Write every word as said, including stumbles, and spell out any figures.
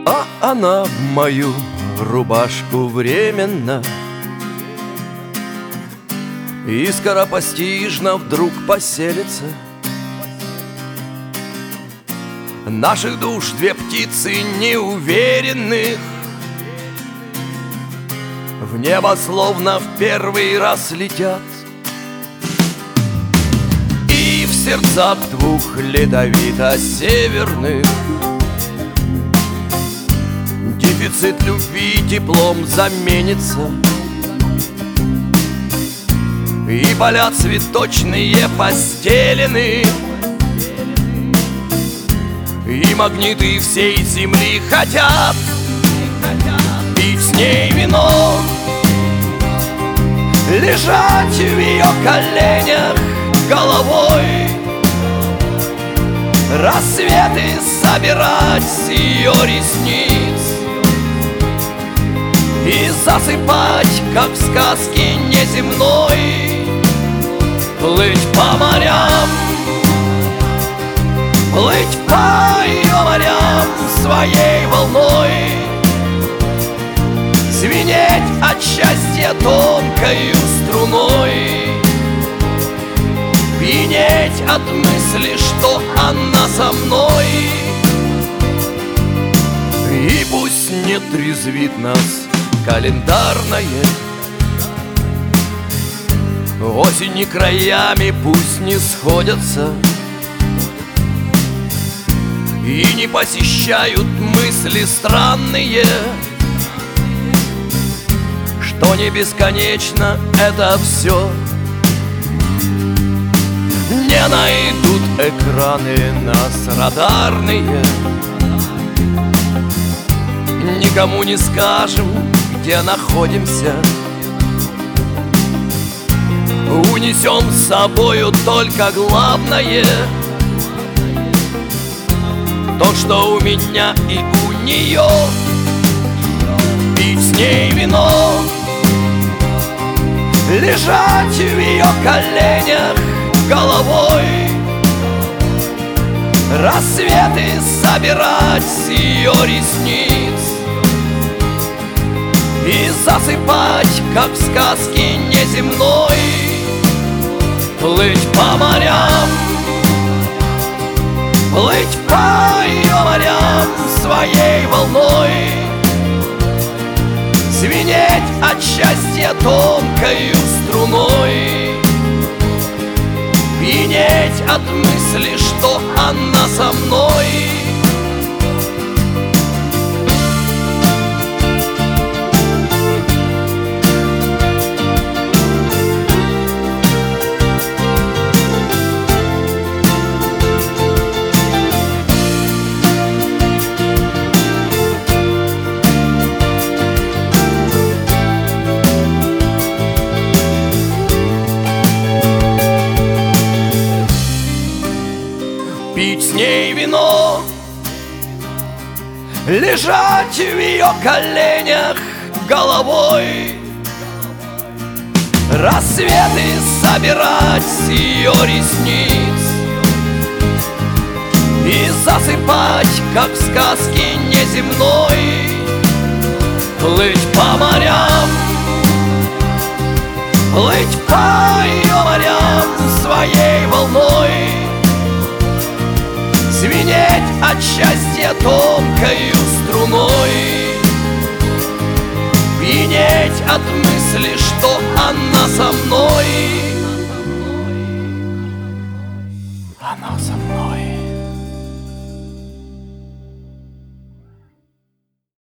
А она в мою рубашку временно и скоропостижно вдруг поселится. Наших душ две птицы неуверенных в небо словно в первый раз летят, и в сердцах двух ледовито-северных дефицит любви теплом заменится, и поля цветочные постелены, и магниты всей земли хотят пить с ней вино, лежать в ее коленях головой, рассветы собирать с ее ресниц и засыпать, как в сказке неземной, плыть по морям, плыть по ее морям своей волной, звенеть от счастья тонкою струной, пьянеть от мысли, что она со мной. И пусть не трезвит нас календарное, осени краями пусть не сходятся, и не посещают мысли странные, что не бесконечно это все. Не найдут экраны нас радарные, никому не скажем, где находимся. Унесем с собою только главное, то, что у меня и у нее. Пить с ней вино, лежать в ее коленях головой, рассветы собирать с ее ресниц и засыпать, как в сказке неземной, плыть по морям, плыть по ее морям своей волной, звенеть от счастья тонкою струной, пьянеть от мысли, что она со мной. Пить с ней вино, лежать в ее коленях головой, рассветы собирать с ее ресниц и засыпать, как в сказке неземной, плыть по морям, плыть по ее морям своей волной, звенеть от счастья тонкою струной, пьянеть от мысли, что она со мной. Она со мной.